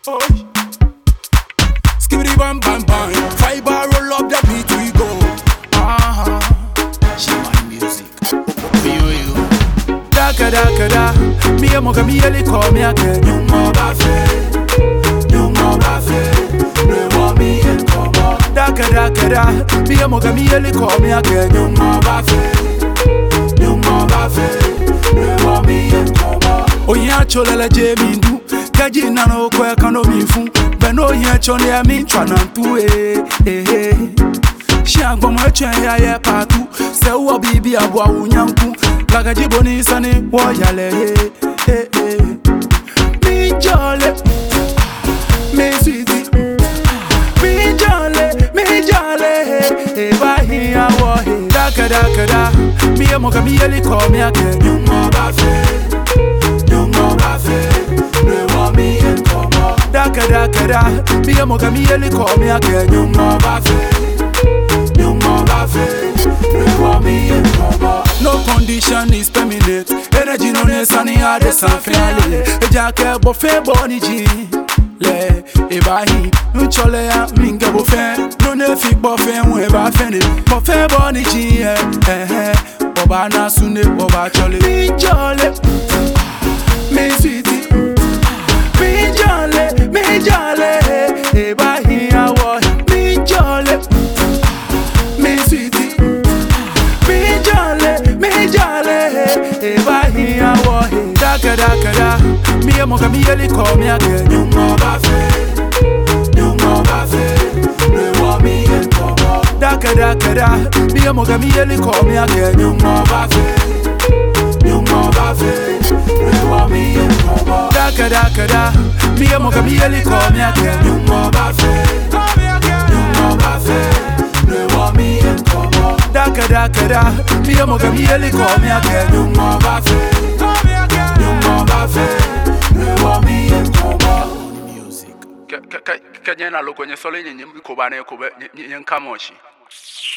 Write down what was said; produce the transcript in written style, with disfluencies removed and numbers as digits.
Oh, skibidi bam bam bam. Fiber roll up the beat we go. She my music. You. Daka daka da. Mi amoga mi eli call me again. You mo bafe. No want me in come. Daka daka da. Mi amoga mi eli call me again. You mo bafe. No want me in come. Oya chola la jemindu. Kaji nano kwe kano mifu. Beno ye chone ya mi twanantu Shiangbo mwe chen ya ye patu. Se uwa bibi abwa unyanku. Lagaji boni sani wo yale Mi jole, mi sweetie. Mi jole Bahi ya wo Daka daka da. Mi emoga mi yeli call me again. Nyungo bafe. No want me in come. Daka daka da. Mi emoga mi yeli call me again. Nyungo bafe. No want me in come. No condition is permanent. Energy no nesani ade sanfiale. Ejake bofe boni ji. Le ebahi nchole ya minga bofe. No nefi bofe weba fene. Bofe boni ji Oba na sune oba chole. Mi jole. Mi sweetie. Mi jole. Ebahi awo. Mi jole. Mi sweetie. Mi jole. Ebahi awo. Daka daka da. Mi amoga mi yeli call me again. Nyungo bafe. No want me in come. Daka daka da. Mi amoga mi yeli call me again. Nyungo bafe. No want me in come. Daka daka da. Mi amoga mi yeli call me again. Nyungo bafe. No want me in come. Daka daka da. Mi amoga mi yeli call me again. Nyungo bafe. No want me in come. Music. Kenya na loko nye solo nye nyimbi kubane kube nye nkamoshi.